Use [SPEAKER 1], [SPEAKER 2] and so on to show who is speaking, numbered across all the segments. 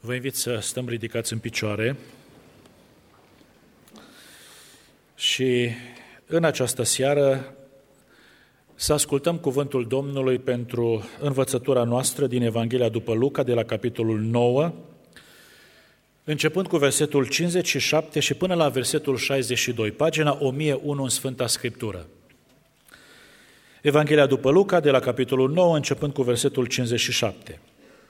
[SPEAKER 1] Vă invit să stăm ridicați în picioare și în această seară să ascultăm cuvântul Domnului pentru învățătura noastră din Evanghelia după Luca, de la capitolul 9, începând cu versetul 57 și până la versetul 62, pagina 1001 în Sfânta Scriptură. Evanghelia după Luca, de la capitolul 9, începând cu versetul 57.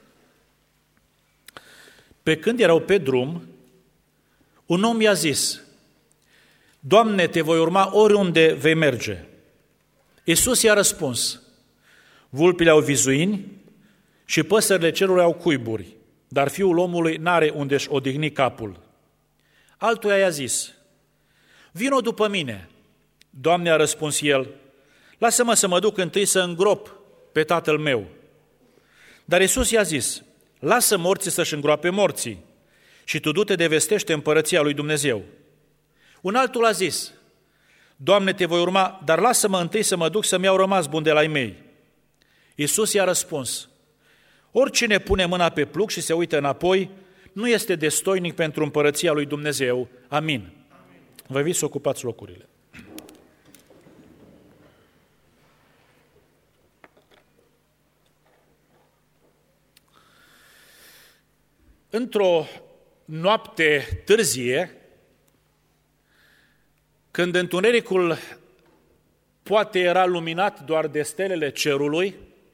[SPEAKER 1] Pe când erau pe drum, un om i-a zis: Doamne, te voi urma oriunde vei merge. Iisus i-a răspuns: vulpile au vizuini și păsările cerului au cuiburi, dar Fiul omului n-are unde-și odihni capul. Altuia i-a zis: vino după mine. Doamne, a răspuns el: lasă-mă să mă duc întâi să îngrop pe tatăl meu. Dar Iisus i-a zis: lasă morții să-și îngroape morții și tu du-te de vestește împărăția lui Dumnezeu. Un altul a zis: Doamne, te voi urma, dar lasă-mă întâi să mă duc să-mi iau rămas bun de la ai mei. Iisus i-a răspuns: oricine pune mâna pe plug și se uită înapoi, nu este destoinic pentru împărăția lui Dumnezeu. Amin. Vă invit să ocupați locurile. Într-o noapte târzie, când întunericul poate era luminat doar de stelele cerului,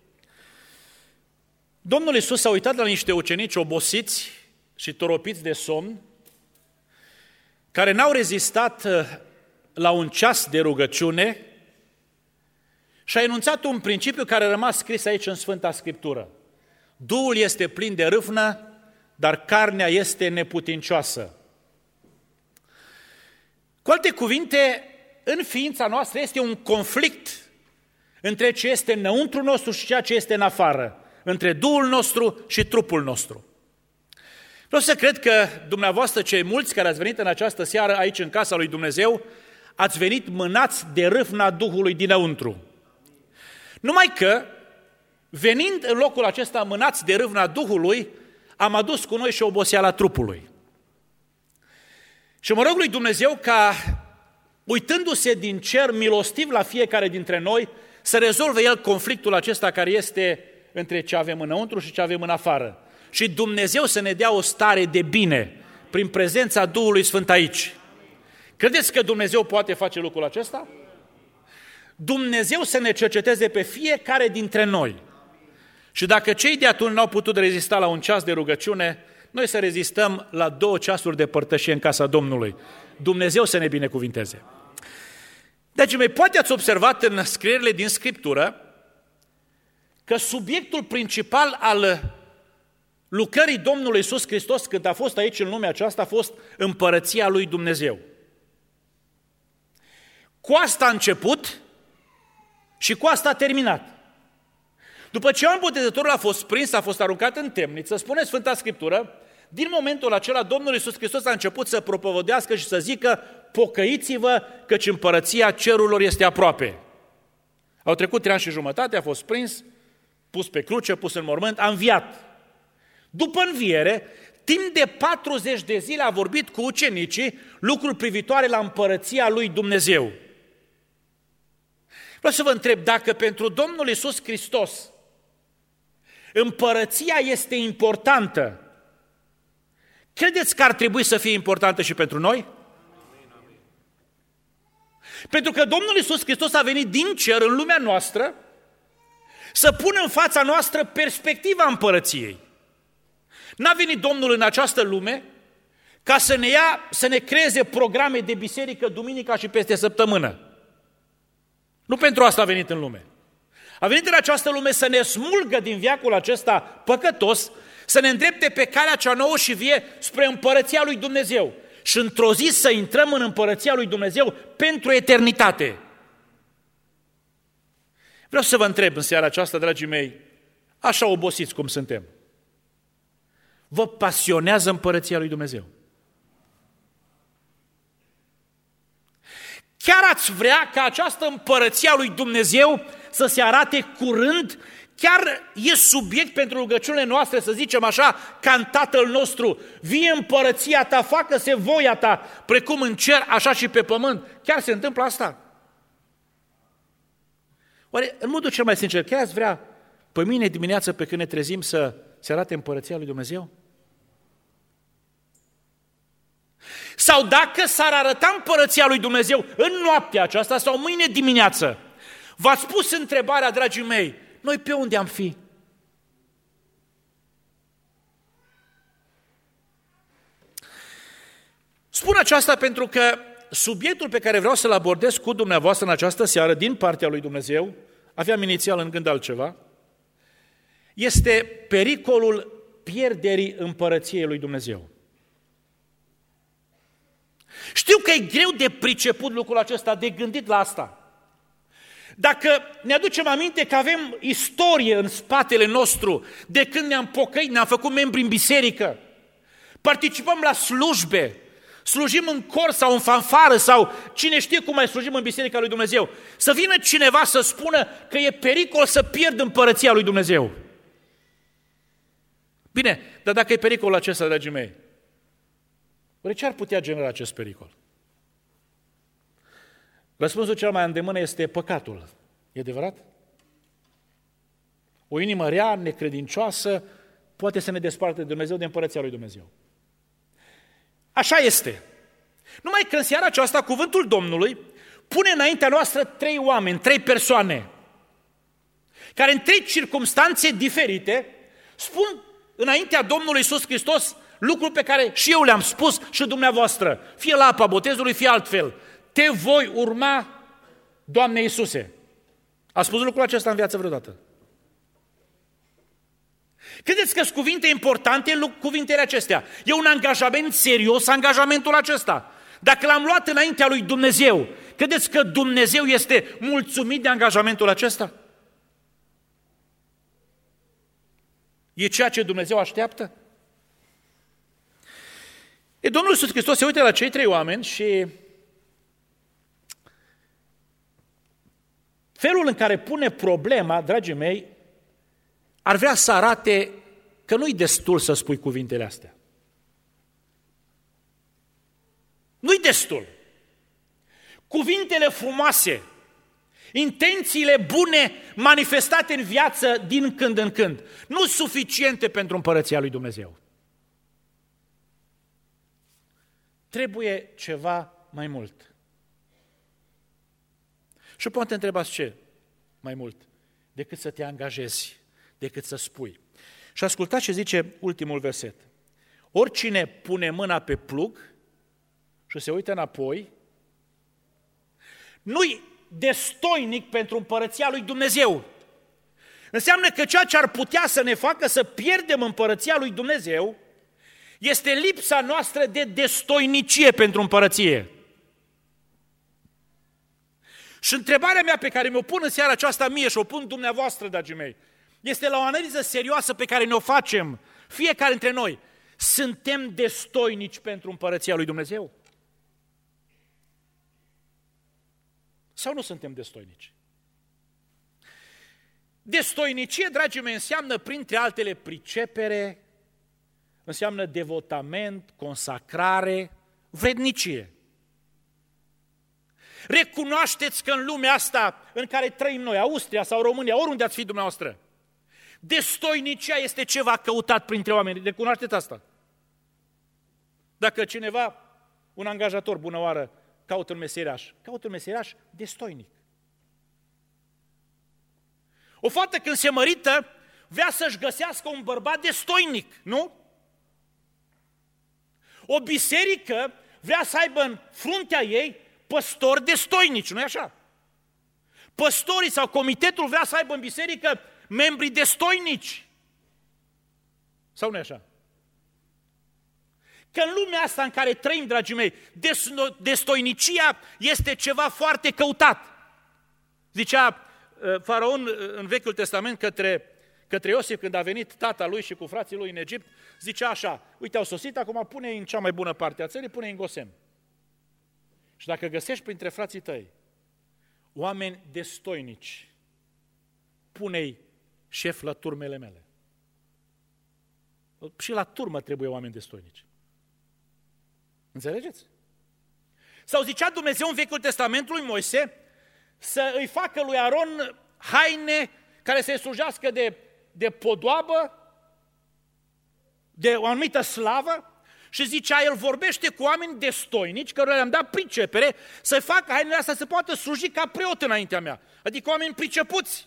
[SPEAKER 1] Domnul Iisus s-a uitat la niște ucenici obosiți și toropiți de somn, care n-au rezistat la un ceas de rugăciune și a enunțat un principiu care a rămas scris aici în Sfânta Scriptură. Duhul este plin de râvnă, dar carnea este neputincioasă. Cu alte cuvinte, în ființa noastră este un conflict între ce este înăuntru nostru și ceea ce este în afară, între Duhul nostru și trupul nostru. Vreau să cred că dumneavoastră, cei mulți care ați venit în această seară aici în casa lui Dumnezeu, ați venit mânați de râvna Duhului dinăuntru. Numai că, venind în locul acesta mânați de râvna Duhului, am adus cu noi și oboseala trupului. Și mă rog lui Dumnezeu ca, uitându-se din cer milostiv la fiecare dintre noi, să rezolve El conflictul acesta care este între ce avem înăuntru și ce avem în afară. Și Dumnezeu să ne dea o stare de bine prin prezența Duhului Sfânt aici. Credeți că Dumnezeu poate face lucrul acesta? Dumnezeu să ne cerceteze pe fiecare dintre noi. Și dacă cei de atunci n-au putut rezista la un ceas de rugăciune, noi să rezistăm la 2 ceasuri de părtășie în casa Domnului. Dumnezeu să ne binecuvinteze. Deci, poate ați observat în scrierile din Scriptură că subiectul principal al lucrării Domnului Iisus Hristos când a fost aici în lumea aceasta a fost împărăția lui Dumnezeu. Cu asta a început și cu asta a terminat. După ce Ioan Botezătorul a fost prins, a fost aruncat în temniță, spune Sfânta Scriptură, din momentul acela Domnul Iisus Hristos a început să propovădească și să zică: pocăiți-vă, căci împărăția cerurilor este aproape. Au trecut 3 ani și jumătate, a fost prins, pus pe cruce, pus în mormânt, a înviat. După înviere, timp de 40 de zile a vorbit cu ucenicii lucruri privitoare la împărăția lui Dumnezeu. Vreau să vă întreb, dacă pentru Domnul Iisus Hristos împărăția este importantă, credeți că ar trebui să fie importantă și pentru noi? Pentru că Domnul Iisus Hristos a venit din cer în lumea noastră să pună în fața noastră perspectiva împărăției. N-a venit Domnul în această lume ca să ne creeze programe de biserică duminica și peste săptămână. Nu pentru asta a venit în lume. A venit în această lume să ne smulgă din veacul acesta păcătos, să ne îndrepte pe calea cea nouă și vie spre împărăția lui Dumnezeu. Și într-o zi să intrăm în împărăția lui Dumnezeu pentru eternitate. Vreau să vă întreb în seara aceasta, dragii mei, așa obosiți cum suntem, vă pasionează împărăția lui Dumnezeu? Chiar ați vrea ca această împărăția lui Dumnezeu să se arate curând chiar e subiect pentru rugăciunile noastre, să zicem așa, ca în Tatăl nostru, vie împărăția ta, facă-se voia ta, precum în cer, așa și pe pământ. Chiar se întâmplă asta? Oare, în modul cel mai sincer, chiar ați vrea pe mine dimineață pe când ne trezim să se arate împărăția lui Dumnezeu? Sau dacă s-ar arăta împărăția lui Dumnezeu în noaptea aceasta sau mâine dimineață, v-ați pus întrebarea, dragii mei, noi pe unde am fi? Spun aceasta pentru că subiectul pe care vreau să-l abordez cu dumneavoastră în această seară, din partea lui Dumnezeu, aveam inițial în gând altceva, este pericolul pierderii împărăției lui Dumnezeu. Știu că e greu de priceput lucrul acesta, de gândit la asta. Dacă ne aducem aminte că avem istorie în spatele nostru, de când ne-am pocăit, ne-am făcut membri în biserică, participăm la slujbe, slujim în cor sau în fanfară sau cine știe cum mai slujim în biserica lui Dumnezeu, să vină cineva să spună că e pericol să pierd împărăția lui Dumnezeu. Bine, dar dacă e pericolul acesta, dragii mei, oare ce ar putea genera acest pericol? Răspunsul cel mai îndemână este păcatul. E adevărat? O inimă rea, necredincioasă, poate să ne desparte de Dumnezeu, de împărăția lui Dumnezeu. Așa este. Numai că în seara aceasta, cuvântul Domnului pune înaintea noastră 3 oameni, 3 persoane, care în 3 circumstanțe diferite spun înaintea Domnului Iisus Hristos lucruri pe care și eu le-am spus și dumneavoastră, fie la apa botezului, fie altfel. Te voi urma, Doamne Iisuse. A spus lucrul acesta în viață vreodată? Credeți că sunt cuvinte importante în cuvintele acestea? E un angajament serios, angajamentul acesta. Dacă l-am luat înaintea lui Dumnezeu, credeți că Dumnezeu este mulțumit de angajamentul acesta? E ceea ce Dumnezeu așteaptă? Domnul Iisus Hristos se uită la cei 3 oameni și felul în care pune problema, dragii mei, ar vrea să arate că nu-i destul să spui cuvintele astea. Nu-i destul. Cuvintele frumoase, intențiile bune manifestate în viață din când în când, nu sunt suficiente pentru împărăția lui Dumnezeu. Trebuie ceva mai mult. Și poate întrebați ce mai mult decât să te angajezi, decât să spui. Și ascultați ce zice ultimul verset. Oricine pune mâna pe plug și se uită înapoi, nu-i destoinic pentru împărăția lui Dumnezeu. Înseamnă că ceea ce ar putea să ne facă să pierdem împărăția lui Dumnezeu este lipsa noastră de destoinicie pentru împărăție. Și întrebarea mea pe care mi-o pun în seara aceasta mie și o pun dumneavoastră, dragii mei, este la o analiză serioasă pe care ne-o facem fiecare dintre noi. Suntem destoinici pentru împărăția lui Dumnezeu? Sau nu suntem destoinici? Destoinicie, dragii mei, înseamnă, printre altele, pricepere, înseamnă devotament, consacrare, vrednicie. Recunoașteți că în lumea asta în care trăim noi, Austria sau România, oriunde ați fi dumneavoastră, destoinicia este ceva căutat printre oameni. Recunoașteți asta? Dacă cineva, un angajator bună oară, caută un meseriaș destoinic. O fată când se mărită, vrea să-și găsească un bărbat destoinic, nu? O biserică vrea să aibă în fruntea ei păstori destoinici, nu-i așa? Păstorii sau comitetul vrea să aibă în biserică membri destoinici. Sau nu-i așa? Că în lumea asta în care trăim, dragii mei, destoinicia este ceva foarte căutat. Zicea Faraon în Vechiul Testament către Iosif, când a venit tata lui și cu frații lui în Egipt, zicea așa: uite, au sosit, acum pune-i în cea mai bună parte a țării, pune-i în Gosem. Și dacă găsești printre frații tăi oameni destoinici, pune-i șef la turmele mele. Și la turmă trebuie oameni destoinici. Înțelegeți? Sau zicea Dumnezeu în Vechiul Testament lui Moise să îi facă lui Aron haine care să-i slujească de podoabă, de o anumită slavă, și zicea, el vorbește cu oameni destoinici, cărora le-am dat pricepere, să facă hainele astea să poată sluji ca preot înaintea mea. Adică oameni pricepuți.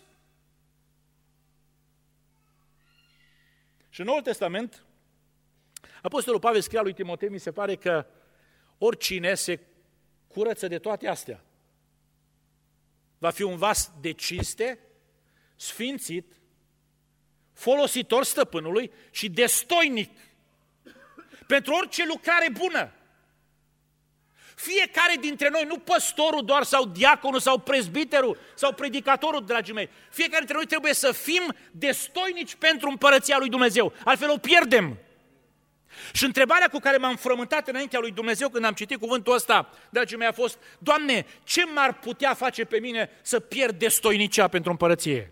[SPEAKER 1] Și în Noul Testament, Apostolul Pavel scria lui Timotei, mi se pare că oricine se curăță de toate astea va fi un vas de cinste, sfințit, folositor stăpânului și destoinic pentru orice lucrare bună. Fiecare dintre noi, nu păstorul doar sau diaconul sau prezbiterul sau predicatorul, dragii mei, fiecare dintre noi trebuie să fim destoinici pentru împărăția lui Dumnezeu, altfel o pierdem. Și întrebarea cu care m-am frământat înaintea lui Dumnezeu când am citit cuvântul ăsta, dragii mei, a fost: Doamne, ce m-ar putea face pe mine să pierd destoinicia pentru împărăție?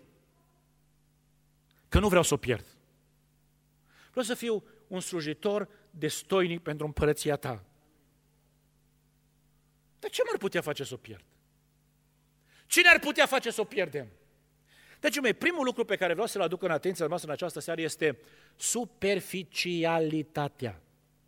[SPEAKER 1] Că nu vreau să o pierd. Vreau să fiu un slujitor destoinic pentru împărăția ta. Dar ce m-ar putea face să o pierd? Cine ar putea face să o pierdem? Dragii mei, primul lucru pe care vreau să-l aduc în atenția noastră în această seară este superficialitatea.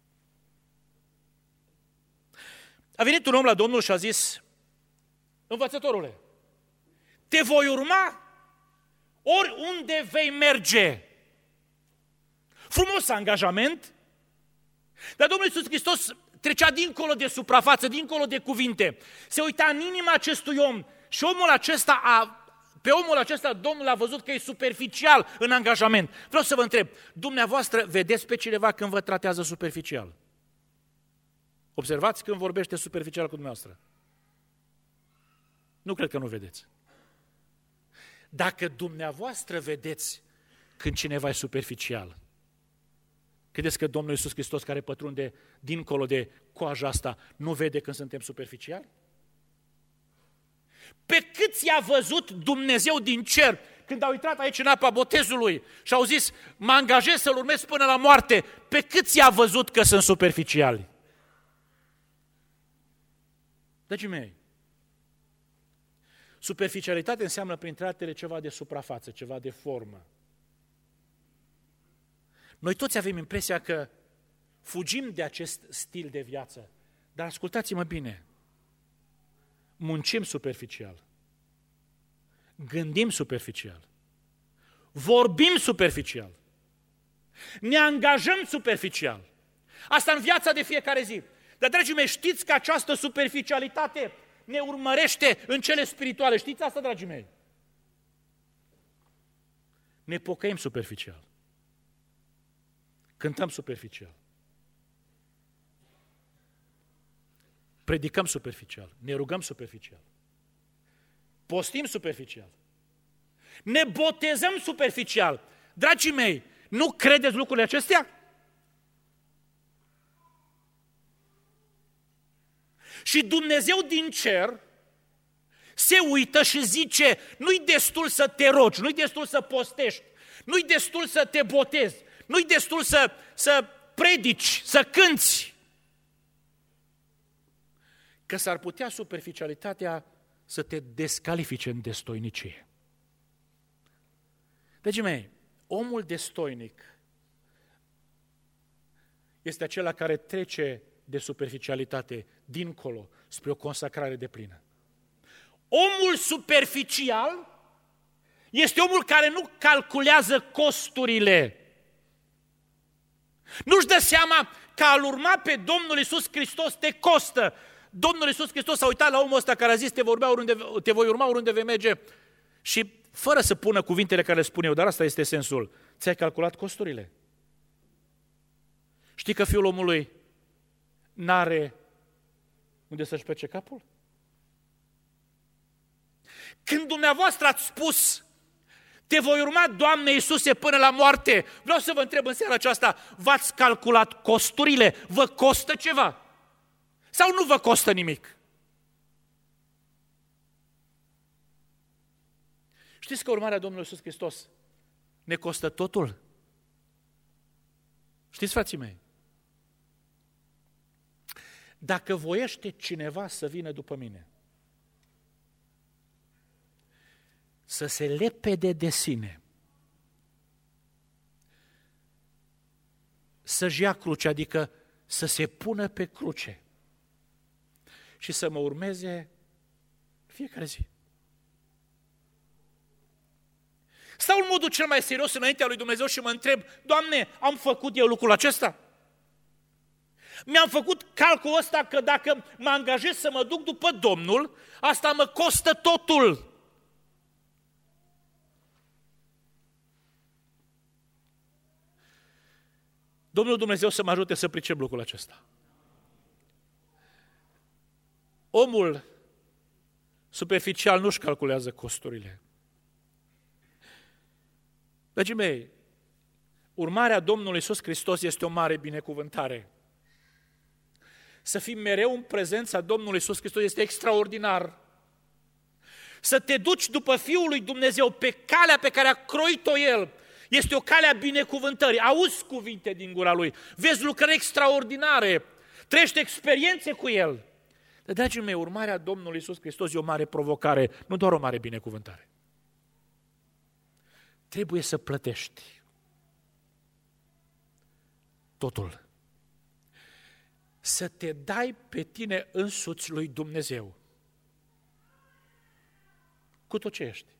[SPEAKER 1] A venit un om la Domnul și a zis: învățătorule, te voi urma oriunde vei merge. Frumos angajament, dar Domnul Iisus Hristos trecea dincolo de suprafață, dincolo de cuvinte. Se uita în inima acestui om și pe omul acesta Domnul a văzut că e superficial în angajament. Vreau să vă întreb, dumneavoastră vedeți pe cineva când vă tratează superficial? Observați când vorbește superficial cu dumneavoastră. Nu cred că nu vedeți. Dacă dumneavoastră vedeți când cineva e superficial, credeți că Domnul Iisus Hristos, care pătrunde dincolo de coaja asta, nu vede când suntem superficiali? Pe cât i-a văzut Dumnezeu din cer când au intrat aici în apa botezului și au zis: mă angajez să-L urmez până la moarte, pe cât i-a văzut că sunt superficiali? Dragii mei, superficialitate înseamnă, printre altele, ceva de suprafață, ceva de formă. Noi toți avem impresia că fugim de acest stil de viață, dar ascultați-mă bine, muncim superficial, gândim superficial, vorbim superficial, ne angajăm superficial. Asta în viața de fiecare zi. Dar, dragii mei, știți că această superficialitate ne urmărește în cele spirituale. Știți asta, dragii mei? Ne pocăim superficial. Cântăm superficial. Predicăm superficial. Ne rugăm superficial. Postim superficial. Ne botezăm superficial. Dragii mei, nu credeți lucrurile acestea? Și Dumnezeu din cer se uită și zice: nu-i destul să te rogi, nu-i destul să postești, nu-i destul să te botezi, nu-i destul să predici, să cânți. Că s-ar putea superficialitatea să te descalifice în destoinicie. Dragii mei, omul destoinic este acela care trece de superficialitate dincolo spre o consacrare deplină. Omul superficial este omul care nu calculează costurile. Nu-și dă seama că a-L urma pe Domnul Iisus Hristos te costă. Domnul Iisus Hristos s-a uitat la omul ăsta care a zis: te voi urma oriunde vei merge, și fără să pună cuvintele care le spun eu, dar asta este sensul: ți-ai calculat costurile? Știi că Fiul omului n-are unde să-și plece capul? Când dumneavoastră ați spus: te voi urma, Doamne Iisuse, până la moarte, vreau să vă întreb în seara aceasta: v-ați calculat costurile? Vă costă ceva? Sau nu vă costă nimic? Știți că urmarea Domnului Iisus Hristos ne costă totul. Știți, frații mei? Dacă voiește cineva să vină după mine, să se lepede de sine, să-și ia cruce, adică să se pună pe cruce și să mă urmeze fiecare zi. Stau în modul cel mai serios înaintea lui Dumnezeu și mă întreb, Doamne, am făcut eu lucrul acesta? Mi-am făcut calculul ăsta că dacă mă angajez să mă duc după Domnul, asta mă costă totul. Domnul Dumnezeu să mă ajute să pricep lucrul acesta. Omul superficial nu-și calculează costurile. Dragii mei, urmarea Domnului Iisus Hristos este o mare binecuvântare. Să fim mereu în prezența Domnului Iisus Hristos este extraordinar. Să te duci după Fiul lui Dumnezeu pe calea pe care a croit-o El, este o cale a binecuvântării. Auzi cuvinte din gura Lui, vezi lucrări extraordinare, trăiești experiențe cu El. Dar, dragii mei, urmarea Domnului Iisus Hristos e o mare provocare, nu doar o mare binecuvântare. Trebuie să plătești totul. Să te dai pe tine însuți lui Dumnezeu. Cu tot ce ești.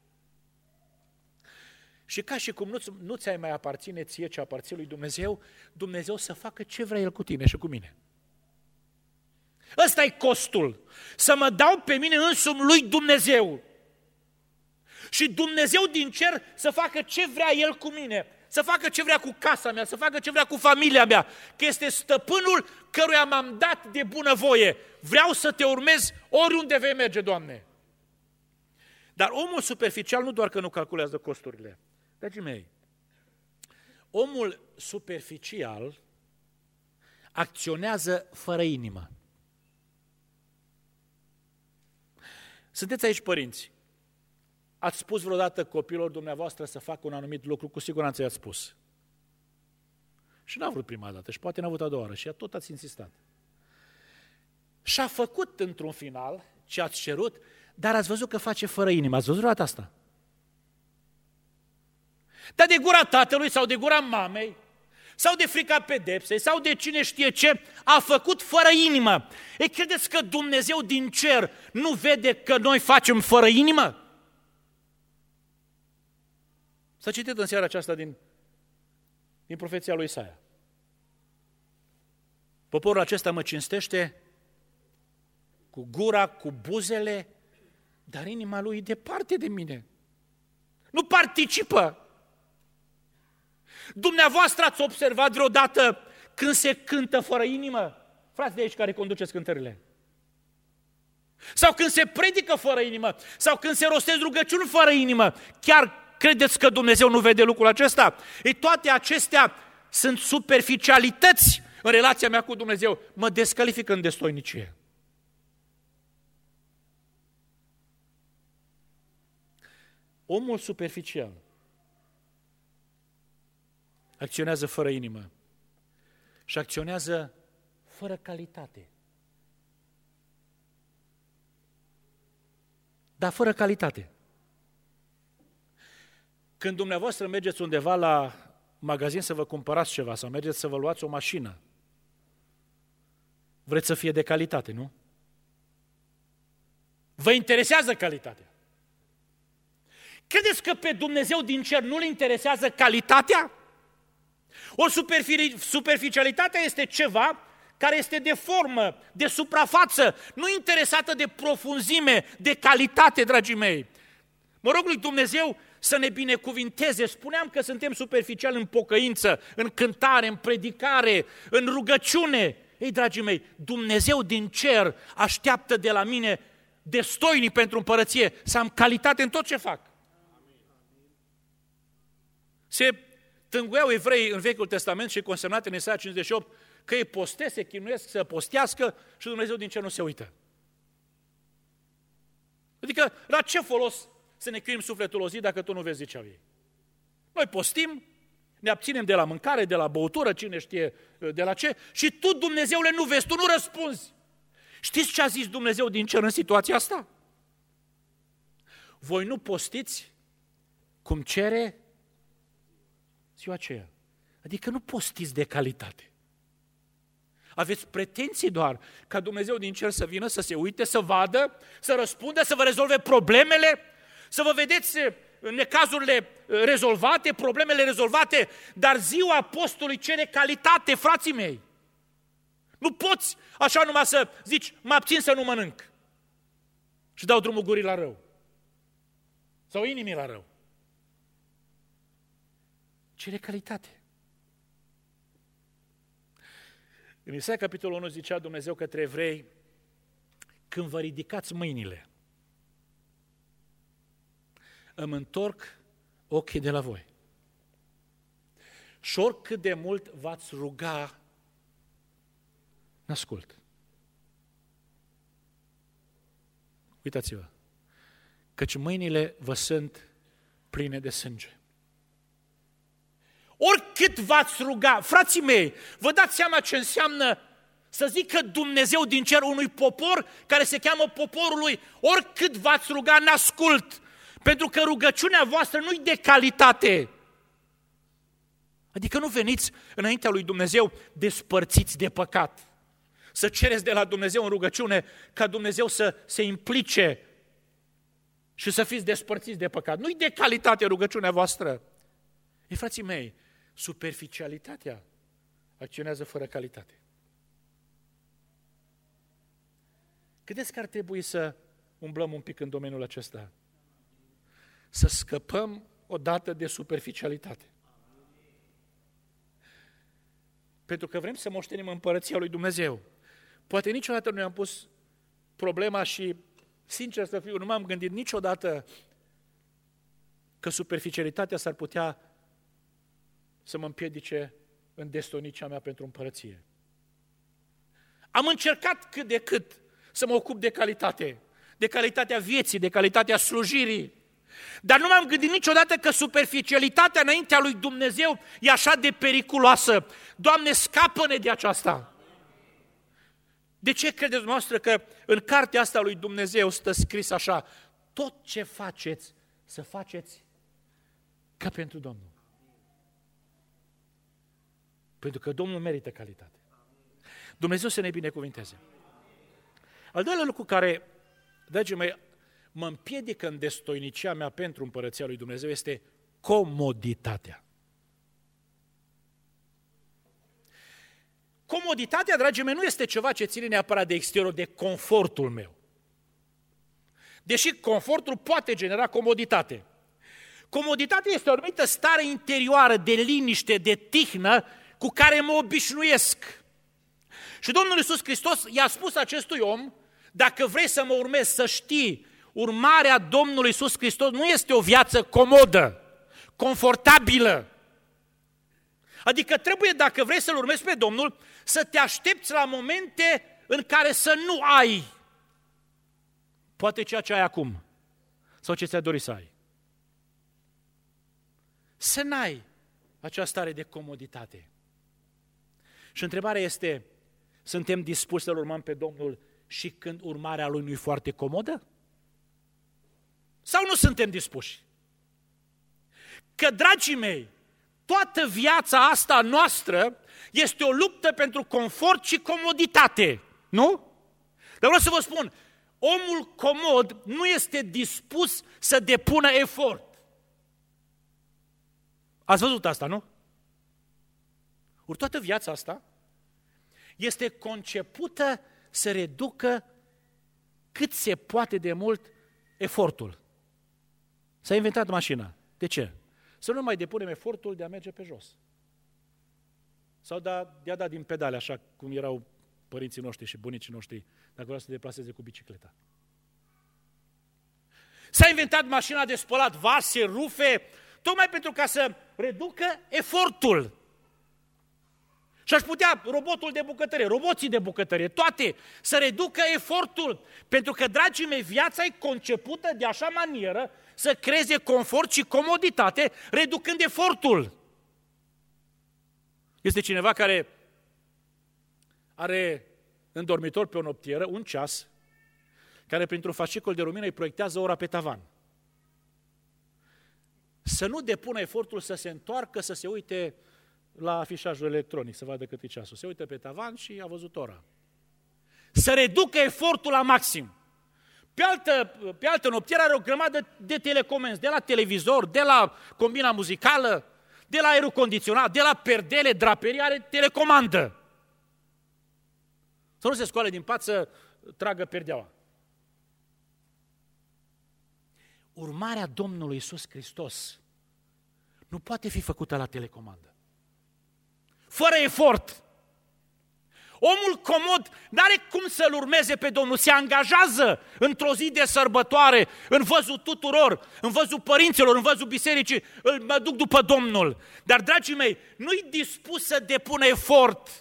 [SPEAKER 1] Și ca și cum nu ți-ai mai aparține ție, ce aparține lui Dumnezeu, Dumnezeu să facă ce vrea El cu tine și cu mine. Ăsta e costul. Să mă dau pe mine însumi lui Dumnezeu. Și Dumnezeu din cer să facă ce vrea El cu mine. Să facă ce vrea cu casa mea, să facă ce vrea cu familia mea. Că este stăpânul căruia m-am dat de bunăvoie. Vreau să te urmez oriunde vei merge, Doamne. Dar omul superficial nu doar că nu calculează costurile. Dragii mei, omul superficial acționează fără inimă. Sunteți aici părinți. Ați spus vreodată copilor dumneavoastră să facă un anumit lucru, cu siguranță i-ați spus. Și n-a vrut prima dată și poate n-a vrut a doua oară și tot ați insistat. Și a făcut într-un final ce ați cerut, dar ați văzut că face fără inimă. Ați văzut vreodată asta? Dar de gura tatălui sau de gura mamei, sau de frica pedepsei, sau de cine știe ce, a făcut fără inimă. Ei, credeți că Dumnezeu din cer nu vede că noi facem fără inimă? S-a citit în seara aceasta din profeția lui Isaia. Poporul acesta mă cinstește cu gura, cu buzele, dar inima lui e departe de mine. Nu participă. Dumneavoastră ați observat vreodată când se cântă fără inimă? Frați de aici care conduceți cântările. Sau când se predică fără inimă, sau când se rostesc rugăciuni fără inimă. Chiar credeți că Dumnezeu nu vede lucrul acesta? Ei, toate acestea sunt superficialități în relația mea cu Dumnezeu. Mă descalifică în destoinicie. Omul superficial acționează fără inimă și acționează fără calitate. Dar fără calitate. Când dumneavoastră mergeți undeva la magazin să vă cumpărați ceva sau mergeți să vă luați o mașină, vreți să fie de calitate, nu? Vă interesează calitatea. Credeți că pe Dumnezeu din cer nu-L interesează calitatea? O superficialitatea este ceva care este de formă, de suprafață, nu interesată de profunzime, de calitate, dragii mei. Mă rog lui Dumnezeu să ne binecuvinteze. Spuneam că suntem superficiali în pocăință, în cântare, în predicare, în rugăciune. Ei, dragii mei, Dumnezeu din cer așteaptă de la mine destoinic pentru împărăție, să am calitate în tot ce fac. Se tânguiau evrei în Vechiul Testament și consemnate în Isaia 58 că ei postesc, se chinuiesc să postească și Dumnezeu din cer nu se uită. Adică, la ce folos să ne chinuim sufletul o zi dacă tu nu vezi, ziceau ei? Noi postim, ne abținem de la mâncare, de la băutură, cine știe de la ce, și tu, Dumnezeule, nu vezi, tu nu răspunzi. Știți ce a zis Dumnezeu din cer în situația asta? Voi nu postiți cum cere ziua aceea. Adică nu postiți de calitate. Aveți pretenții doar ca Dumnezeu din cer să vină, să se uite, să vadă, să răspundă, să vă rezolve problemele, să vă vedeți necazurile rezolvate, problemele rezolvate, dar ziua postului cere calitate, frații mei. Nu poți așa numai să zici, mă abțin să nu mănânc și dau drumul gurii la rău sau inimii la rău. Cere calitate. În Isaia, capitolul 1, zicea Dumnezeu către evrei, când vă ridicați mâinile, îmi întorc ochii de la voi. Și oricât de mult v-ați ruga, n-ascult. Uitați-vă, căci mâinile vă sunt pline de sânge. Oricât v-ați ruga, frații mei, vă dați seama ce înseamnă să zică Dumnezeu din cer unui popor care se cheamă poporul lui, oricât v-ați ruga, n-ascult, pentru că rugăciunea voastră nu-i de calitate. Adică nu veniți înaintea lui Dumnezeu despărțiți de păcat. Să cereți de la Dumnezeu în rugăciune ca Dumnezeu să se implice și să fiți despărțiți de păcat. Nu-i de calitate rugăciunea voastră. Ei, frații mei, superficialitatea acționează fără calitate. Credeți că ar trebui să umblăm un pic în domeniul acesta? Să scăpăm odată de superficialitate. Pentru că vrem să moștenim împărăția lui Dumnezeu. Poate niciodată nu am pus problema și, sincer să fiu, nu m-am gândit niciodată că superficialitatea s-ar putea să mă împiedice în destonicia mea pentru împărăție. Am încercat cât de cât să mă ocup de calitate, de calitatea vieții, de calitatea slujirii, dar nu m-am gândit niciodată că superficialitatea înaintea lui Dumnezeu e așa de periculoasă. Doamne, scapă-ne de aceasta! De ce credeți dumneavoastră că în cartea asta lui Dumnezeu stă scris așa, tot ce faceți, să faceți ca pentru Domnul? Pentru că Domnul merită calitate. Dumnezeu să ne binecuvinteze. Al doilea lucru care, dragii mei, mă împiedică în destoinicia mea pentru împărăția lui Dumnezeu este comoditatea. Comoditatea, dragii mei, nu este ceva ce ține neapărat de exterior, de confortul meu. Deși confortul poate genera comoditate. Comoditatea este o anumită stare interioară de liniște, de tihnă, cu care mă obișnuiesc. Și Domnul Iisus Hristos i-a spus acestui om, dacă vrei să mă urmezi, să știi, urmarea Domnului Iisus Hristos nu este o viață comodă, confortabilă. Adică trebuie, dacă vrei să-L urmezi pe Domnul, să te aștepți la momente în care să nu ai poate ceea ce ai acum sau ce ți-ai dori să ai. Să n-ai această stare de comoditate. Și întrebarea este, suntem dispuși să-L urmăm pe Domnul și când urmarea Lui nu e foarte comodă? Sau nu suntem dispuși? Că, dragii mei, toată viața asta noastră este o luptă pentru confort și comoditate, nu? Dar vreau să vă spun, omul comod nu este dispus să depună efort. Ați văzut asta, nu? Ori toată viața asta este concepută să reducă cât se poate de mult efortul. S-a inventat mașina. De ce? Să nu mai depunem efortul de a merge pe jos. Sau de a da din pedale, așa cum erau părinții noștri și bunicii noștri, dacă vreau să se deplaseze cu bicicleta. S-a inventat mașina de spălat vase, rufe, tocmai pentru ca să reducă efortul. Și aș putea robotul de bucătărie, roboții de bucătărie, toate, să reducă efortul. Pentru că, dragii mei, viața e concepută de așa manieră să creeze confort și comoditate, reducând efortul. Este cineva care are în dormitor pe o noptieră un ceas care printr-un fascicul de lumină îi proiectează ora pe tavan. Să nu depună efortul să se întoarcă, să se uite la afișajul electronic, să vadă cât e ceasul. Se uită pe tavan și a văzut ora. Să reducă efortul la maxim. Pe altă noptieră are o grămadă de telecomenzi, de la televizor, de la combina muzicală, de la aerul condiționat, de la perdele, draperii, are telecomandă. Să nu se scoale din pat să tragă perdeaua. Urmarea Domnului Iisus Hristos nu poate fi făcută la telecomandă. Fără efort. Omul comod n-are cum să-L urmeze pe Domnul, se angajează într-o zi de sărbătoare, în văzul tuturor, în văzul părinților, în văzul bisericii, mă duc după Domnul. Dar, dragii mei, nu-i dispus să depună efort.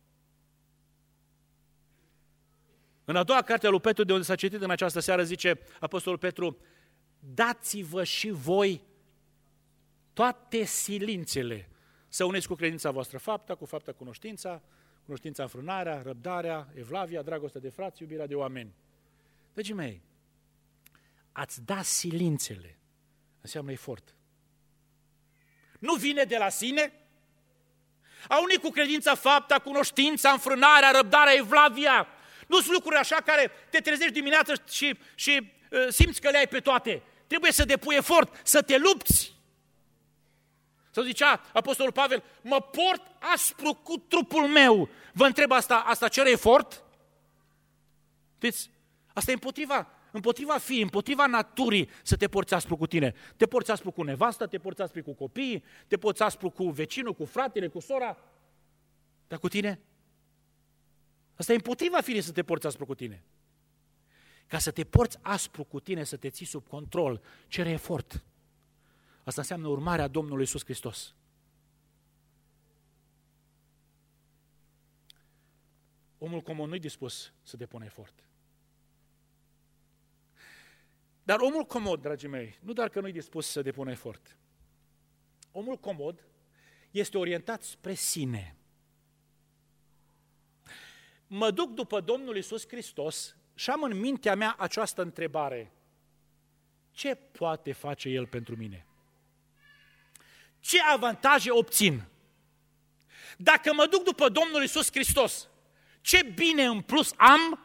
[SPEAKER 1] În a doua carte a lui Petru, de unde s-a citit în această seară, zice Apostolul Petru, dați-vă și voi toate silințele, să uniți cu credința voastră fapta, cu fapta cunoștința, cunoștința înfrânarea, răbdarea, evlavia, dragostea de frați, iubirea de oameni. Dragii mei, ați da silințele înseamnă efort. Nu vine de la sine. A unii cu credința fapta, cunoștința, înfrânarea, răbdarea, evlavia. Nu sunt lucruri așa care te trezești dimineața și simți că le ai pe toate. Trebuie să depui efort, să te lupți. Sau zicea Apostolul Pavel, mă port aspru cu trupul meu. Vă întreb asta cere efort? Știți? Asta e împotriva naturii să te porți aspru cu tine. Te porți aspru cu nevasta, te porți aspru cu copiii, te porți aspru cu vecinul, cu fratele, cu sora. Dar cu tine? Asta e împotriva firii să te porți aspru cu tine. Ca să te porți aspru cu tine, să te ții sub control, cere efort. Asta înseamnă urmarea Domnului Iisus Hristos. Omul comod nu-i dispus să depună efort. Dar omul comod, dragii mei, nu doar că nu-i dispus să depună efort. Omul comod este orientat spre sine. Mă duc după Domnul Iisus Hristos și am în mintea mea această întrebare. Ce poate face El pentru mine? Ce avantaje obțin? Dacă mă duc după Domnul Iisus Hristos, ce bine în plus am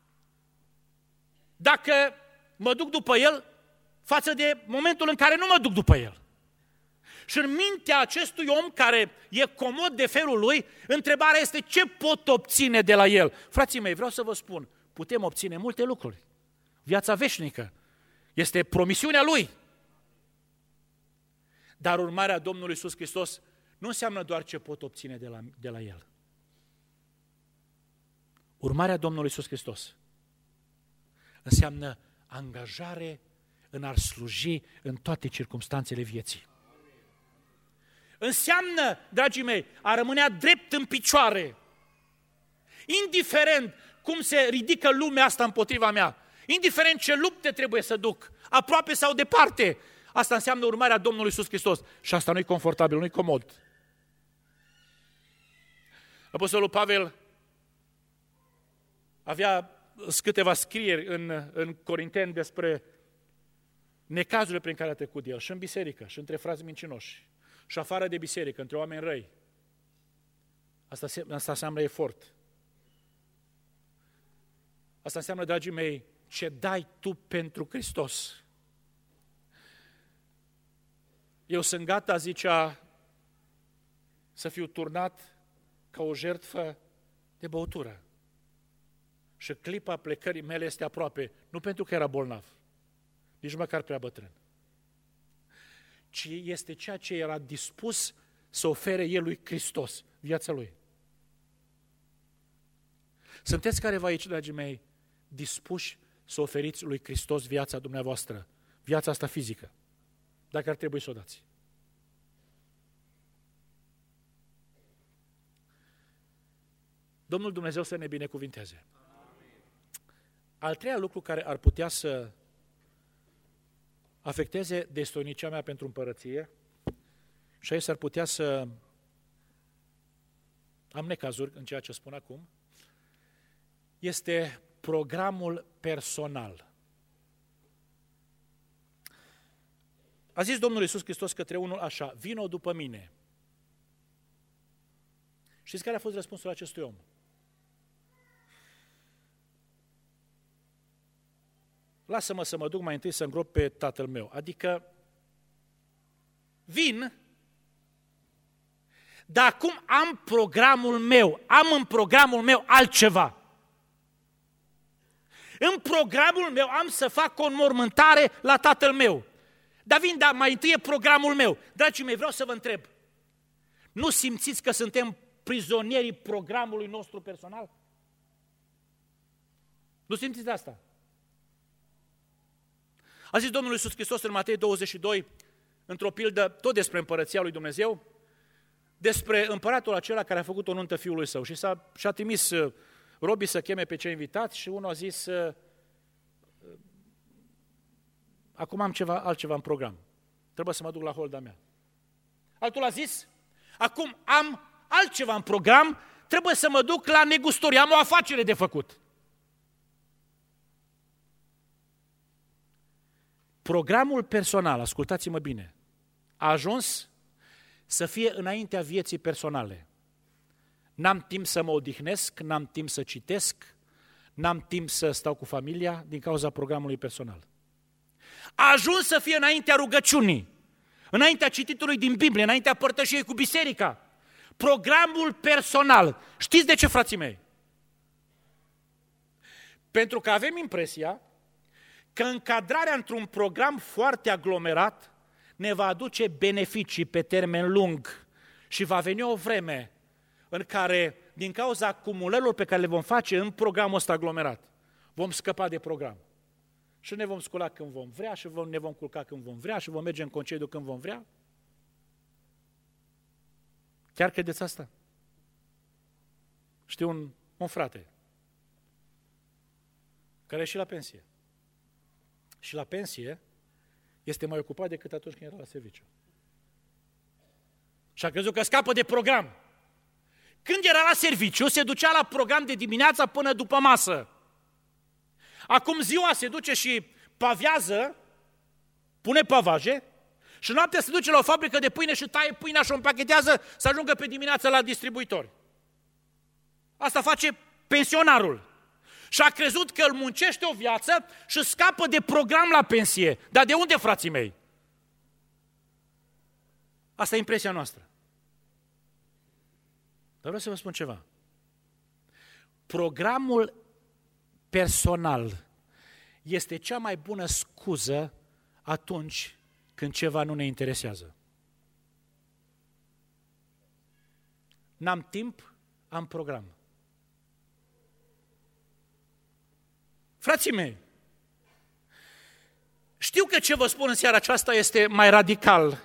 [SPEAKER 1] dacă mă duc după El față de momentul în care nu mă duc după El? Și în mintea acestui om care e comod de felul lui, întrebarea este ce pot obține de la El? Frații mei, vreau să vă spun, putem obține multe lucruri. Viața veșnică este promisiunea Lui. Dar urmarea Domnului Iisus Hristos nu înseamnă doar ce pot obține de la El. Urmarea Domnului Iisus Hristos înseamnă angajare în a sluji în toate circumstanțele vieții. Înseamnă, dragii mei, a rămâne drept în picioare, indiferent cum se ridică lumea asta împotriva mea, indiferent ce lupte trebuie să duc, aproape sau departe. Asta înseamnă urmarea Domnului Iisus Hristos. Și asta nu-i confortabil, nu-i comod. Apostolul Pavel avea câteva scrieri în Corinteni despre necazurile prin care a trecut el, și în biserică, și între frați mincinoși, și afară de biserică, între oameni răi. Asta înseamnă efort. Asta înseamnă, dragii mei, ce dai tu pentru Hristos. Eu sunt gata, zicea, să fiu turnat ca o jertfă de băutură. Și clipa plecării mele este aproape, nu pentru că era bolnav, nici măcar prea bătrân, ci este ceea ce era dispus să ofere El lui Hristos, viața Lui. Sunteți careva aici, dragii mei, dispuși să oferiți lui Hristos viața dumneavoastră, viața asta fizică, dacă ar trebui să o dați. Domnul Dumnezeu să ne binecuvinteze. Al treilea lucru care ar putea să afecteze destoinicia mea pentru împărăție și aici s-ar putea să am necazuri în ceea ce spun acum, este programul personal. A zis Domnul Iisus Hristos către unul așa, vino după mine. Știți care a fost răspunsul acestui om? Lasă-mă să mă duc mai întâi să îngrop pe tatăl meu. Adică, vin, dar acum am programul meu, am în programul meu altceva. În programul meu am să fac o înmormântare la tatăl meu. Dar vin, dar mai întâi e programul meu. Dragii mei, vreau să vă întreb, nu simțiți că suntem prizonierii programului nostru personal? Nu simțiți asta? A zis Domnul Iisus Hristos în Matei 22, într-o pildă, tot despre împărăția lui Dumnezeu, despre împăratul acela care a făcut o nuntă fiului său și-a trimis robii să cheme pe cei invitați și unul a zis, acum am altceva în program, trebuie să mă duc la holda mea. Altul a zis, acum am altceva în program, trebuie să mă duc la negustorie, am o afacere de făcut. Programul personal, ascultați-mă bine, a ajuns să fie înaintea vieții personale. N-am timp să mă odihnesc, n-am timp să citesc, n-am timp să stau cu familia din cauza programului personal. A ajuns să fie înaintea rugăciunii, înaintea cititului din Biblie, înaintea părtășiei cu biserica. Programul personal. Știți de ce, frații mei? Pentru că avem impresia că încadrarea într-un program foarte aglomerat ne va aduce beneficii pe termen lung și va veni o vreme în care, din cauza acumulărilor pe care le vom face în programul ăsta aglomerat, vom scăpa de program. Și ne vom scula când vom vrea, și ne vom culca când vom vrea, și vom merge în concediu când vom vrea. Chiar credeți asta? Știu un frate care e și la pensie. Și la pensie este mai ocupat decât atunci când era la serviciu. Și a crezut că scapă de program. Când era la serviciu, se ducea la program de dimineața până după masă. Acum ziua se duce și pavează, pune pavaje, și noaptea se duce la o fabrică de pâine și taie pâinea și o împachetează să ajungă pe dimineață la distribuitori. Asta face pensionarul. Și a crezut că îl muncește o viață și scapă de program la pensie. Dar de unde, frații mei? Asta e impresia noastră. Dar vreau să vă spun ceva. Programul personal este cea mai bună scuză atunci când ceva nu ne interesează. N-am timp, am program. Frații mei, știu că ce vă spun în seara aceasta este mai radical.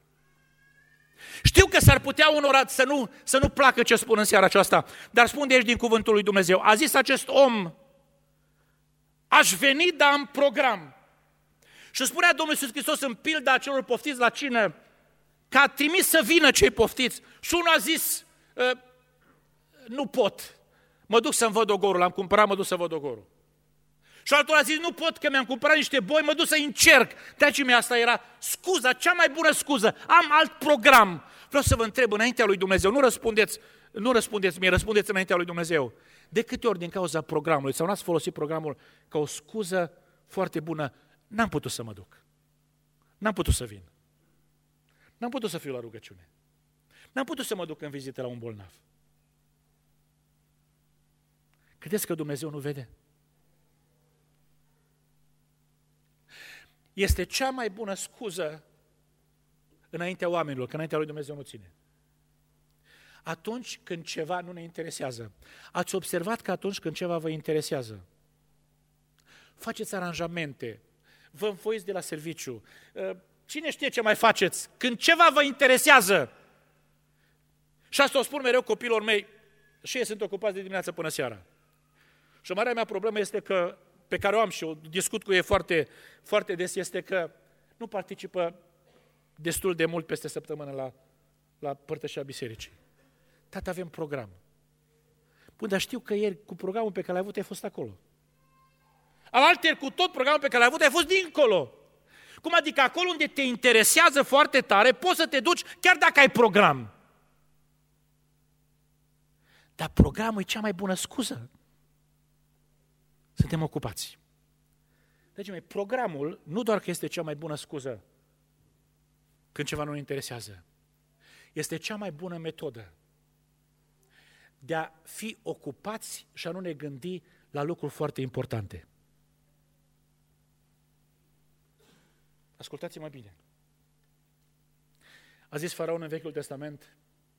[SPEAKER 1] Știu că s-ar putea unora să nu placă ce spun în seara aceasta, dar spun de aici din cuvântul lui Dumnezeu. A zis acest om, aș veni, dar am program. Și spunea Domnul Iisus Hristos în pilda celor poftiți la cină, că a trimis să vină cei poftiți. Și unul a zis, nu pot, mă duc să-mi văd ogorul, l-am cumpărat, mă duc să văd ogorul. Și altul a zis, nu pot că mi-am cumpărat niște boi, mă duc să încerc. Dragii mei, asta era scuza, cea mai bună scuză. Am alt program. Vreau să vă întreb înaintea lui Dumnezeu, nu răspundeți mie, răspundeți înaintea lui Dumnezeu. De câte ori din cauza programului, sau n-ați folosit programul ca o scuză foarte bună, n-am putut să mă duc. N-am putut să vin. N-am putut să fiu la rugăciune. N-am putut să mă duc în vizită la un bolnav. Credeți că Dumnezeu nu vede? Este cea mai bună scuză înaintea oamenilor, că înaintea lui Dumnezeu nu ține. Atunci când ceva nu ne interesează. Ați observat că atunci când ceva vă interesează, faceți aranjamente, vă înfoiți de la serviciu, cine știe ce mai faceți, când ceva vă interesează. Și asta o spun mereu copiilor mei, și ei sunt ocupați de dimineață până seara. Și marea mea problemă este că, pe care o am și o discut cu ei foarte, foarte des, este că nu participă destul de mult peste săptămână la părtășia bisericii. Tată, avem program. Bun, dar știu că ieri cu programul pe care l-ai avut ai fost acolo. Alaltăieri cu tot programul pe care l-ai avut ai fost dincolo. Cum adică acolo unde te interesează foarte tare, poți să te duci chiar dacă ai program. Dar programul e cea mai bună scuză. Suntem ocupați. Deci, programul nu doar că este cea mai bună scuză când ceva nu ne interesează, este cea mai bună metodă de a fi ocupați și a nu ne gândi la lucruri foarte importante. Ascultați-mă bine. A zis Faraon în Vechiul Testament,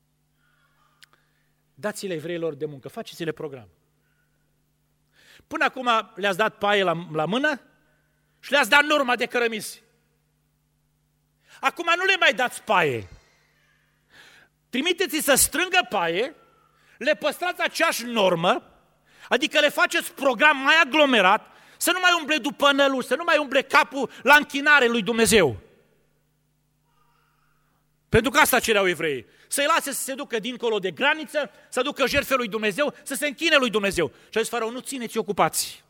[SPEAKER 1] dați-le evreilor de muncă, faceți-le program. Până acum le-ați dat paie la mână și le-ați dat norma de cărămizi. Acum nu le mai dați paie. Trimiteți-i să strângă paie, le păstrați aceeași normă, adică le faceți program mai aglomerat, să nu mai umble după năluși, să nu mai umble capul la închinare lui Dumnezeu. Pentru că asta cereau evreii. Să-i lase să se ducă dincolo de graniță, să ducă jertfe lui Dumnezeu, să se închine lui Dumnezeu. Și a zis Faraon, nu țineți ocupați.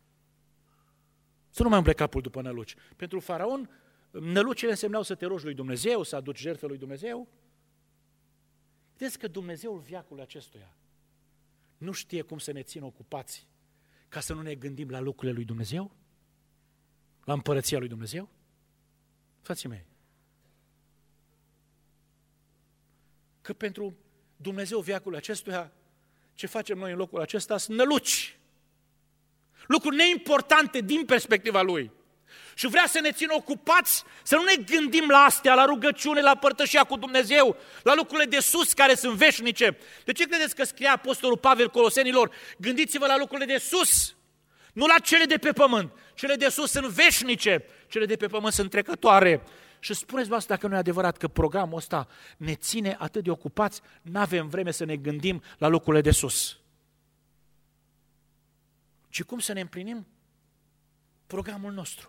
[SPEAKER 1] Să nu mai umble capul după năluci. Pentru Faraon, nălucile însemnau să te rogi lui Dumnezeu, să aduci jertfe lui Dumnezeu. Vedeți că Dumnezeul veacului acestuia nu știe cum să ne țină ocupați ca să nu ne gândim la lucrurile lui Dumnezeu? La împărăția lui Dumnezeu? Frații mei, că pentru Dumnezeu veacului acestuia, ce facem noi în locul acesta sunt năluci. Lucruri neimportante din perspectiva Lui. Și vrea să ne țină ocupați, să nu ne gândim la astea, la rugăciune, la părtășia cu Dumnezeu, la lucrurile de sus care sunt veșnice. De ce credeți că scria Apostolul Pavel Colosenilor? Gândiți-vă la lucrurile de sus, nu la cele de pe pământ. Cele de sus sunt veșnice, cele de pe pământ sunt trecătoare. Și spuneți-vă asta dacă nu e adevărat, că programul ăsta ne ține atât de ocupați, n-avem vreme să ne gândim la lucrurile de sus. Ci cum să ne împlinim programul nostru?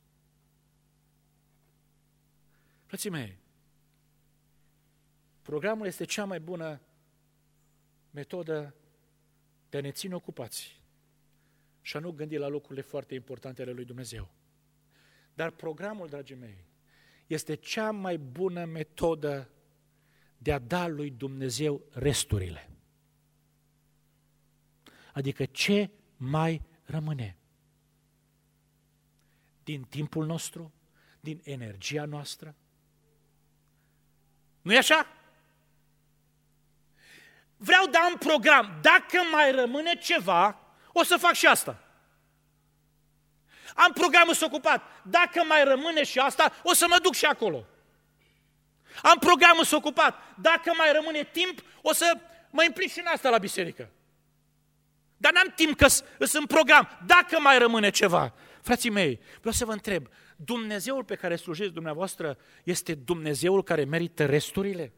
[SPEAKER 1] Frații mei, programul este cea mai bună metodă de a ne ține ocupați și a nu gândi la lucrurile foarte importante ale lui Dumnezeu. Dar programul, dragii mei, este cea mai bună metodă de a da lui Dumnezeu resturile. Adică ce mai rămâne din timpul nostru, din energia noastră. Nu-i așa? Vreau da un program. Dacă mai rămâne ceva, o să fac și asta. Am programul să ocupat. Dacă mai rămâne și asta, o să mă duc și acolo. Am programul să ocupat. Dacă mai rămâne timp, o să mă implic și în asta la biserică. Dar n-am timp că sunt în program. Dacă mai rămâne ceva. Frații mei, vreau să vă întreb, Dumnezeul pe care slujiți dumneavoastră este Dumnezeul care merită resturile?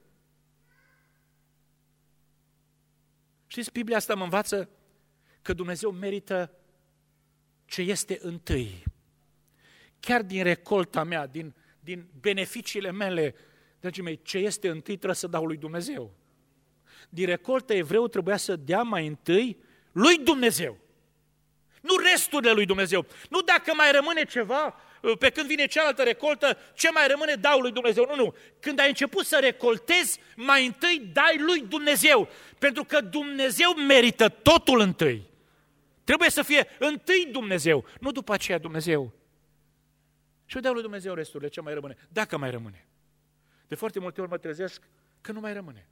[SPEAKER 1] Știți, Biblia asta mă învață că Dumnezeu merită ce este întâi. Chiar din recolta mea, din beneficiile mele, dragii mei, ce este întâi trebuie să dau lui Dumnezeu. Din recolta evreu trebuia să dea mai întâi lui Dumnezeu. Nu resturile lui Dumnezeu. Nu dacă mai rămâne ceva, pe când vine cealaltă recoltă, ce mai rămâne dau lui Dumnezeu. Nu. Când ai început să recoltezi, mai întâi dai lui Dumnezeu. Pentru că Dumnezeu merită totul întâi. Trebuie să fie întâi Dumnezeu, nu după aceea Dumnezeu. Și eu dau lui Dumnezeu resturile, ce mai rămâne. Dacă mai rămâne. De foarte multe ori mă trezesc că nu mai rămâne.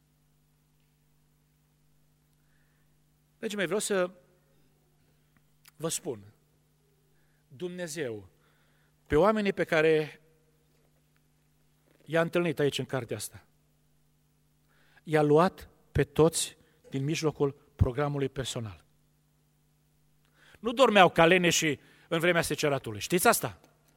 [SPEAKER 1] Dragii mei, vreau să vă spun, Dumnezeu, pe oamenii pe care i-a întâlnit aici în cartea asta, i-a luat pe toți din mijlocul programului personal. Nu dormeau ca leneșii în vremea seceratului. Știți asta?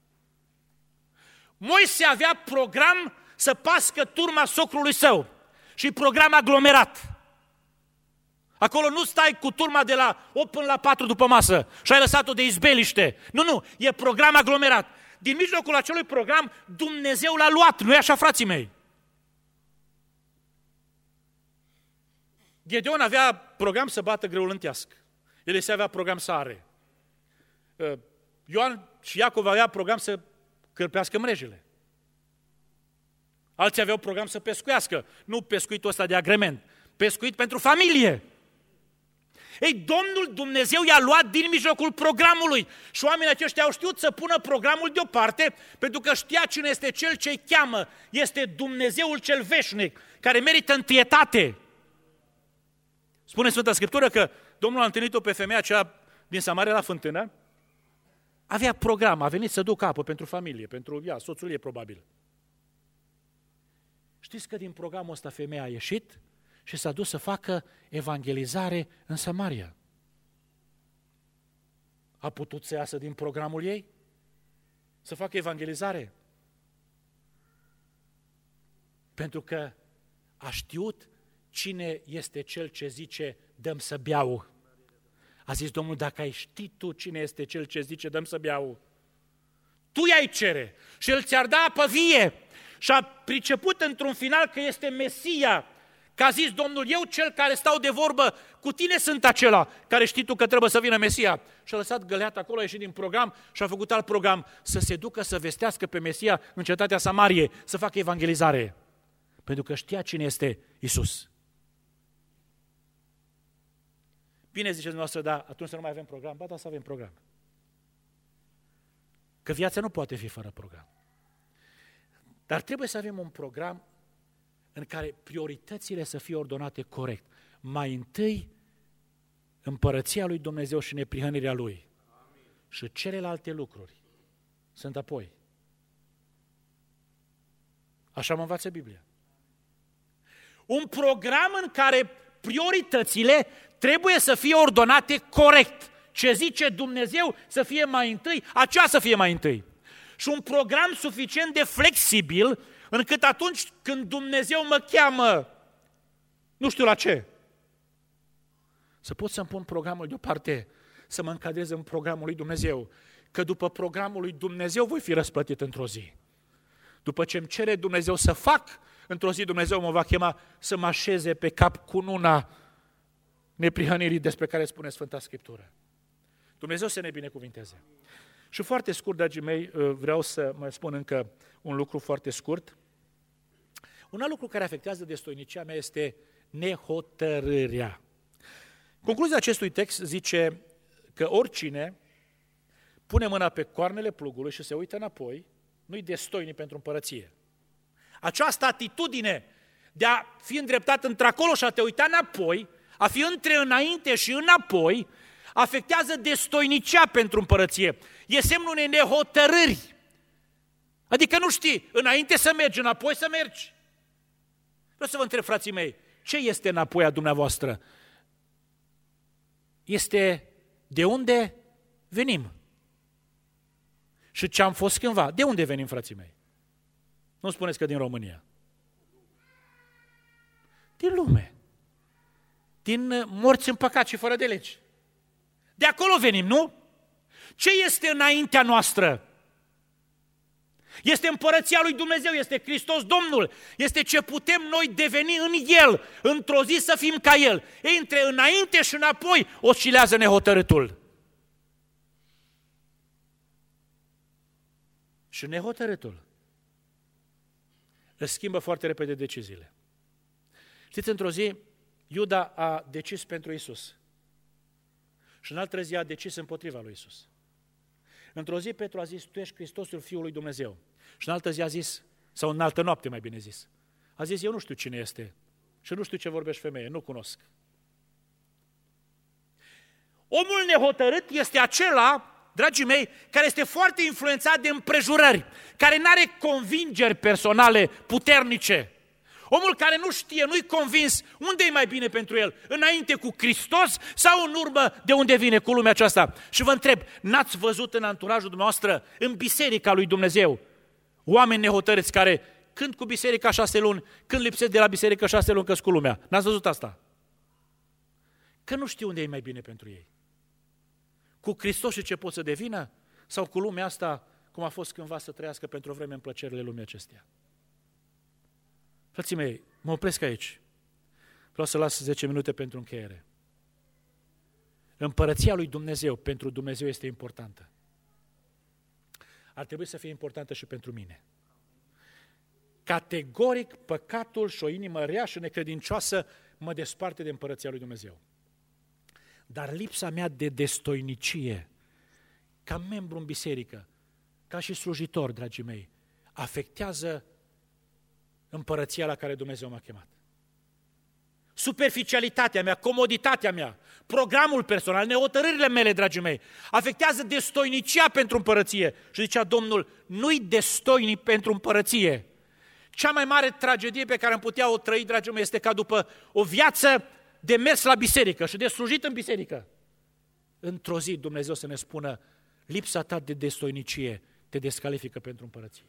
[SPEAKER 1] Moise avea program să pască turma socrului său și program aglomerat. Acolo nu stai cu turma de la 8 până la 4 după masă și ai lăsat-o de izbeliște. Nu, e program aglomerat. din mijlocul acelui program, Dumnezeu l-a luat. Nu-i așa, frații mei? Gedeon avea program să bată greul în teasc. Elisei avea program să are. Ioan și Iacov avea program să cârpească mrejele. Alții aveau program să pescuiască. Nu pescuitul ăsta de agrement. Pescuit pentru familie. Ei, Domnul Dumnezeu i-a luat din mijlocul programului și oamenii aceștia au știut să pună programul deoparte pentru că știa cine este Cel ce-i cheamă. Este Dumnezeul cel veșnic, care merită întâietate. Spune Sfânta Scriptură că Domnul a întâlnit-o pe femeia aceea din Samaria la fântână, avea program, a venit să ducă apă pentru familie, pentru ea, soțul ei probabil. Știți că din programul ăsta femeia a ieșit și s-a dus să facă evangelizare în Samaria. A putut să iasă din programul ei? Să facă evangelizare? Pentru că a știut cine este Cel ce zice, dăm să beau. A zis Domnul, dacă ai ști tu cine este Cel ce zice, dăm să beau, tu i-ai cere și El ți-ar da apă vie. Și a priceput într-un final că este Mesia, că a zis Domnul, eu cel care stau de vorbă, cu tine sunt acela care știi tu că trebuie să vină Mesia. Și a lăsat găleata acolo, a ieșit din program și a făcut alt program, să se ducă să vestească pe Mesia în cetatea Samarie, să facă evangelizare. Pentru că știa cine este Iisus. Bine ziceți dumneavoastră, da, atunci să nu mai avem program. Ba da, să avem program. Că viața nu poate fi fără program. Dar trebuie să avem un program în care prioritățile să fie ordonate corect. Mai întâi, împărăția lui Dumnezeu și neprihănirea Lui. Amin. Și celelalte lucruri sunt apoi. Așa mă învață Biblia. Un program în care prioritățile trebuie să fie ordonate corect. Ce zice Dumnezeu să fie mai întâi, aceea să fie mai întâi. Și un program suficient de flexibil, încât atunci când Dumnezeu mă cheamă, nu știu la ce, să pot să-mi pun programul deoparte, să mă încadrez în programul lui Dumnezeu, că după programul lui Dumnezeu voi fi răsplătit într-o zi. După ce îmi cere Dumnezeu să fac, într-o zi Dumnezeu mă va chema să mă așeze pe cap cununa neprihănirii despre care spune Sfânta Scriptură. Dumnezeu să ne binecuvinteze. Și foarte scurt, dragii mei, vreau să mai spun încă un lucru foarte scurt. Un alt lucru care afectează destoinicia mea este nehotărârea. Concluzia acestui text zice că oricine pune mâna pe coarnele plugului și se uită înapoi, nu-i destoinic pentru împărăție. Această atitudine de a fi îndreptat într-acolo și a te uita înapoi, a fi între înainte și înapoi, afectează destoinicia pentru împărăție. E semnul unei nehotărâri. Adică nu știi, înainte să mergi, înapoi să mergi. Vreau să vă întreb, frații mei, ce este înapoi a dumneavoastră? Este de unde venim. Și ce am fost cândva. De unde venim, frații mei? Nu spuneți că din România. Din lume. Din morți în păcat și fără de legi. De acolo venim, nu? Ce este înaintea noastră? Este împărăția lui Dumnezeu, este Hristos Domnul, este ce putem noi deveni în El, într-o zi să fim ca El. Ei, între înainte și înapoi oscilează nehotărâtul. Și nehotărâtul își schimbă foarte repede deciziile. Știți, într-o zi, Iuda a decis pentru Iisus. Și în altă zi a decis împotriva lui Iisus. Într-o zi Petru a zis, tu ești Hristosul Fiul lui Dumnezeu. Și în altă zi a zis, sau în altă noapte mai bine zis, a zis, eu nu știu cine este și nu știu ce vorbești femeie, nu cunosc. Omul nehotărât este acela, dragii mei, care este foarte influențat de împrejurări, care nu are convingeri personale puternice. Omul care nu știe, nu-i convins unde e mai bine pentru el, înainte cu Hristos sau în urmă de unde vine cu lumea aceasta. Și vă întreb, n-ați văzut în anturajul dumneavoastră, în biserica lui Dumnezeu, oameni nehotărâți care când cu biserica 6 luni, când lipsesc de la biserică 6 luni, că-s cu lumea. N-ați văzut asta? Că nu știu unde e mai bine pentru ei. Cu Hristos și ce pot să devină? Sau cu lumea asta, cum a fost cândva să trăiască pentru o vreme în plăcerile lumii acesteia. Frații mei, mă opresc aici. Vreau să las 10 minute pentru încheiere. Împărăția lui Dumnezeu pentru Dumnezeu este importantă. Ar trebui să fie importantă și pentru mine. Categoric, păcatul și o inimă rea și necredincioasă mă desparte de împărăția lui Dumnezeu. Dar lipsa mea de destoinicie, ca membru în biserică, ca și slujitor, dragii mei, afectează împărăția la care Dumnezeu m-a chemat. Superficialitatea mea, comoditatea mea, programul personal, nehotărârile mele, dragii mei, afectează destoinicia pentru împărăție. Și zicea Domnul, nu-i destoinic pentru împărăție. Cea mai mare tragedie pe care am putea o trăi, dragii mei, este ca după o viață de mers la biserică și de slujit în biserică, într-o zi Dumnezeu să ne spună, lipsa ta de destoinicie te descalifică pentru împărăție.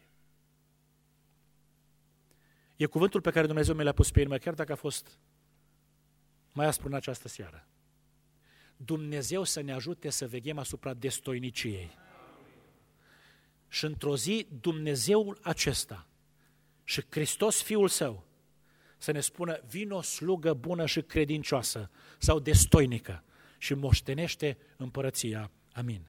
[SPEAKER 1] E cuvântul pe care Dumnezeu mi l-a pus pe inimă, chiar dacă a fost mai aspru în această seară. Dumnezeu să ne ajute să veghem asupra destoiniciei. Și într-o zi Dumnezeul acesta și Hristos Fiul Său să ne spună, vino slugă bună și credincioasă sau destoinică și moștenește împărăția. Amin.